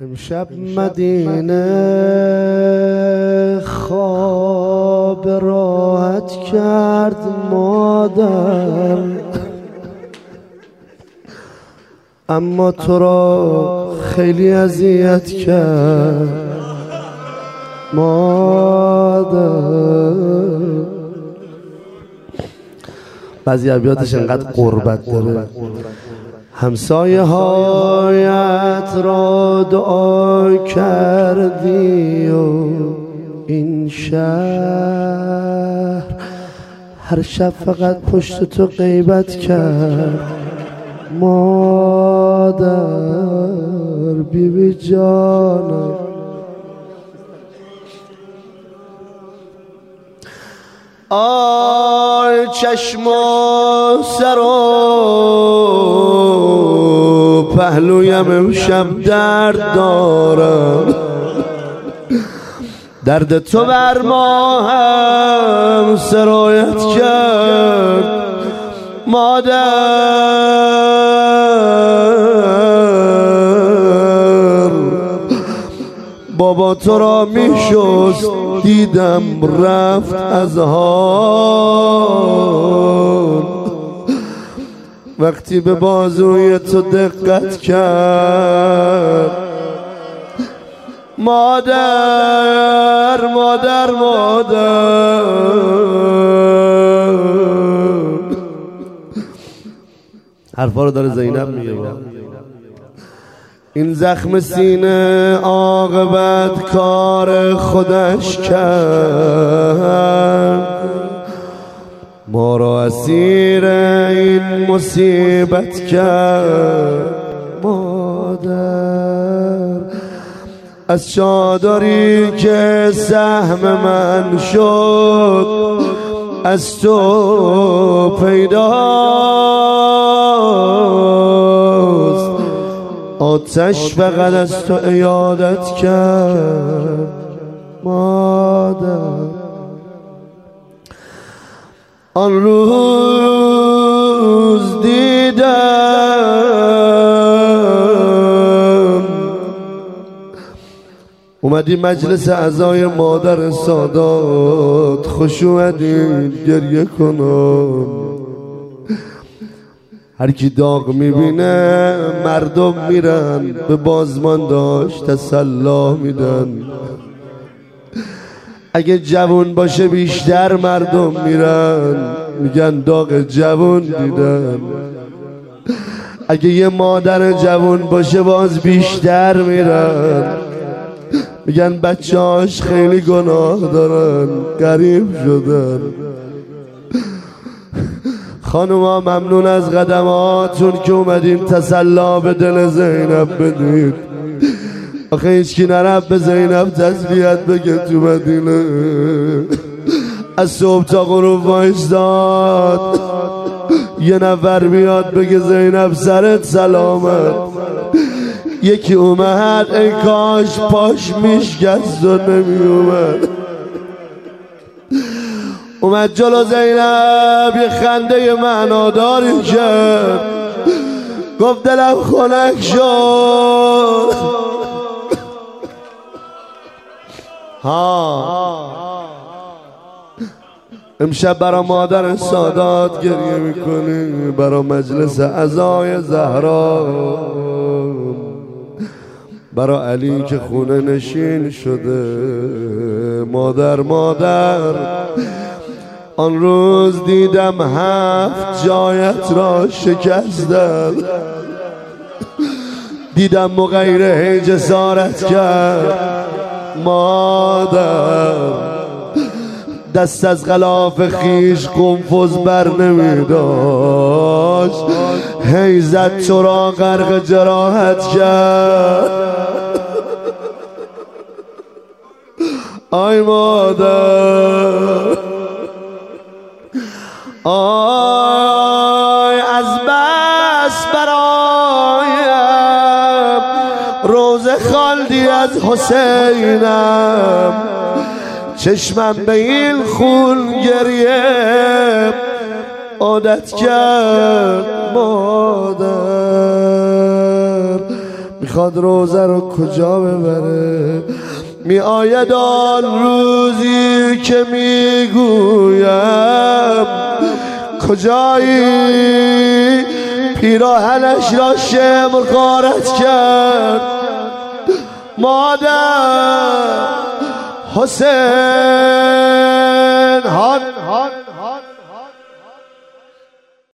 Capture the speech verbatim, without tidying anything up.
امشب مدینه خواب راحت کرد مادر، اما تو را خیلی اذیت کرد مادر. بعضی ابیاتش انقدر قربت داره. همسایه هایت را دعا کردی و این شهر هر شب فقط پشت تو غیبت کرد مادر. بی بی جانم آی چشم و سر و پهلویم امشب درد دارم، درد تو بر ما هم سرایت کرد مادر. بابا تو را می شست دیدم رفت از حال، وقتی به بازوی تو دقت کرد مادر مادر مادر. حرفا رو داره زینب میگه. این زخم سینه عاقبت کار خودش کرد، ما را اسیر این مصیبت کرد مادر. از چادری که سهم من شد از تو پیداست، آتش فقط از تو عیادت کرد مادر. آن روز دیدم اومدی مجلس اعضای مادر سادات، خوش اومدی گریه کنم. هر کی داغ میبینه مردم میرن به بازمان داشت تسلا میدن، اگه جوون باشه بیشتر مردم میرن میگن داغ جوون دیدن، اگه یه مادر جوون باشه باز بیشتر میرن میگن بچه‌هاش خیلی گناه دارن غریب شدن. خانوما ممنون از قدماتون که اومدین تسلا به دل زینب بدید. آخه هیچکی نرفت به زینب تسلیت بگه تو مدینه. از صبح تا غروب وایستاد یه نفر بیاد بگه زینب سرت سلامت. یکی اومد ای کاش پاش میشکست و نمی اومد. اومد جلو زینب یه خنده معناداری کرد، گفت دلم خنک شد. ها امشب برا مادر سادات گریه میکنی، برا مجلس اعضای زهرا، برا علی که خونه نشین شده. مادر مادر آن روز دیدم هفت جایت را شکستم، دیدم مغیر هی جسارت کرد مادر. دست از غلاف خیش قنفذ بر نمی داشت، هی زد تو را غرق جراحت کرد. آی مادر آی از بس برایم روزه خالدی از حسینم، چشمم به این خون گریه عادت کرد مادر. میخواد روزه رو کجا ببره. می آید آن روزی که میگویم کجایی، پیراهنش را شمر غارت کرد. مادر حسین هان